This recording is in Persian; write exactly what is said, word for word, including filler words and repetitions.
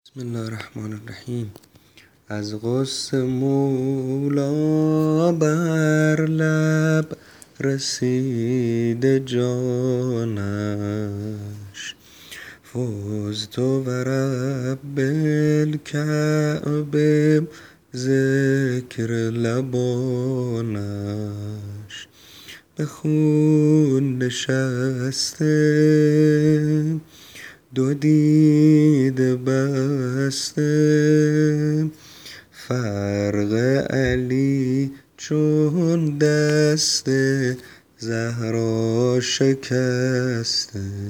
بسم الله الرحمن الرحیم. از غصه مولا بر لب رسیده جانش، فزت و رب الکعبه ذکر لبانش. به خون نشسته دو دیده بسته، فرق علی چون دست زهرا شکسته.